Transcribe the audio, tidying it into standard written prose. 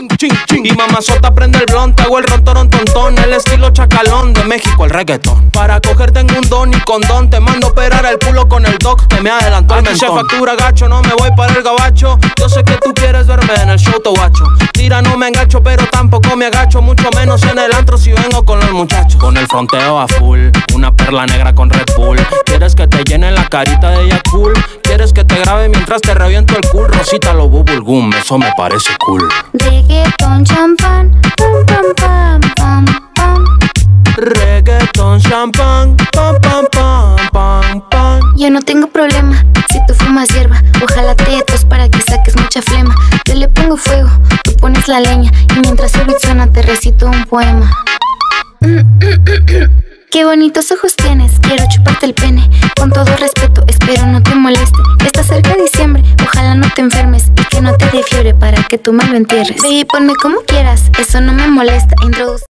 ching, ching, ching. Y mamazota prende el blon, te hago el ron, tontón. El estilo chacalón, de México el reggaetón. Para coger tengo un don y condón. Te mando a operar el culo con el doc que me adelantó el mentón. Se factura gacho, no me voy para el gabacho. Yo sé que tú quieres verme en el show tobacho. Tira, no me engancho, pero tampoco me agacho. Mucho menos en el antro si vengo con los muchachos. Con el fronteo a full, una perla negra con Red Bull. ¿Quieres que te llene la carita de ella cool? ¿Quieres que te grabe mientras te reviento el cool? Rosita lo bubble gum, eso me parece cool. Reggaeton, champán, pam, pam, pam, pam, pam. Reggaeton, champán, pam, pam, pam, pam, pam. Yo no tengo problema si tú fumas hierba. Ojalá te tos para que saques mucha flema. Yo le pongo fuego, tú pones la leña. Y mientras el beat suena te recito un poema. Qué bonitos ojos tienes, quiero chuparte el pene. Con todo respeto, espero no te moleste. Está cerca diciembre, ojalá no te enfermes. Y que no te dé fiebre para que tú me lo entierres. Baby, ponme como quieras, eso no me molesta. Introduce